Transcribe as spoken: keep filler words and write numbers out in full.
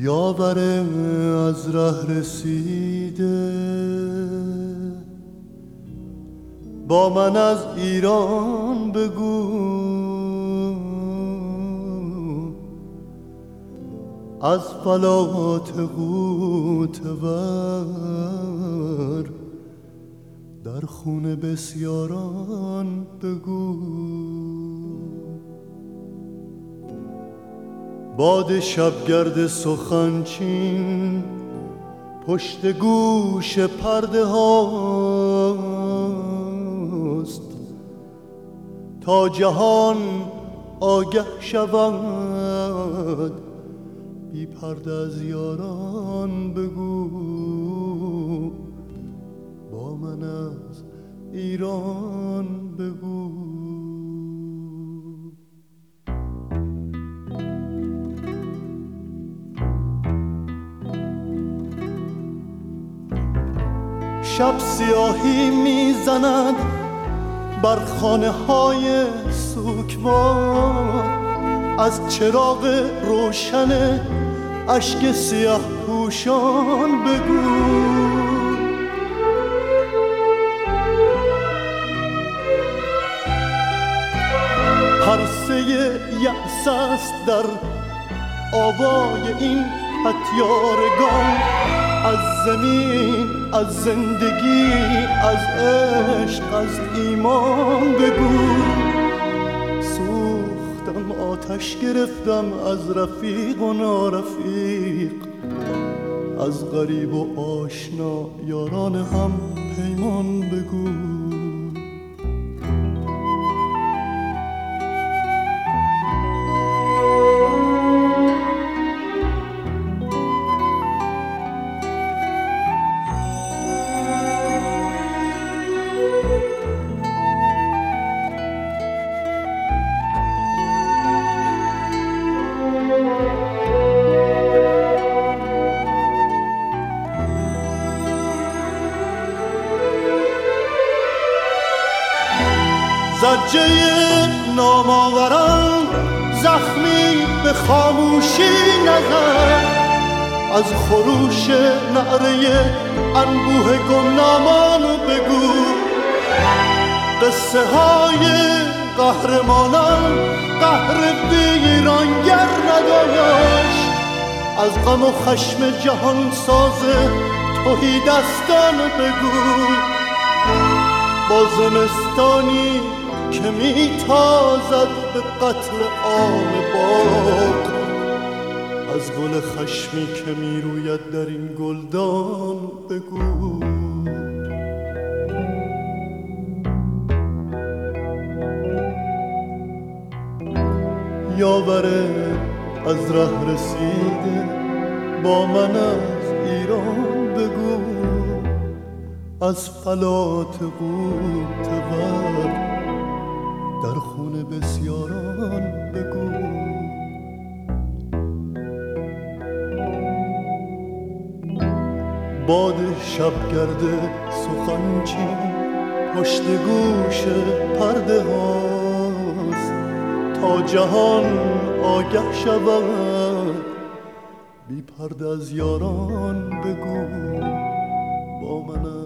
یاور از ره رسیده با من از ایران بگو، از فلات غوطه‌ور در خون بسیاران بگو. باد شبگرد سخنچین پشت گوش پرده هاست تا جهان آگه شود، بی پرده از یاران بگو، با من از ایران بگو. شب سیاهی میزند بر خانه های سوگوار، از چراغ روشن اشک سیاه پوشان بگو. پرسه یأس است در آوای این پتیارگان، از زمین، از زندگی، از عشق، از ایمان بگو. سوختم، آتش گرفتم از رفیق و نارفیق، از غریب و آشنا یاران هم پیمان بگو. زجه نامآوران زخمی به خاموشی نزد، از خروش نعره انبوه گمنامان بگو. قصه های قهرمانان قهر ویرانگر نداشت، از غم و خشم جهان ساز تهی دستان بگو. با زمستانی که میتازد به قتل عام باغ، از گل خشمی که میروید در این گلدان بگو. یاور از ره رسیده با من از ایران بگو، از فلات غوطه‌ور در خون بسیاران بگو. باد شبگرد سخنچین پشت گوش پرده هاست تا جهان آگه شود، بی پرده از یاران بگو، با من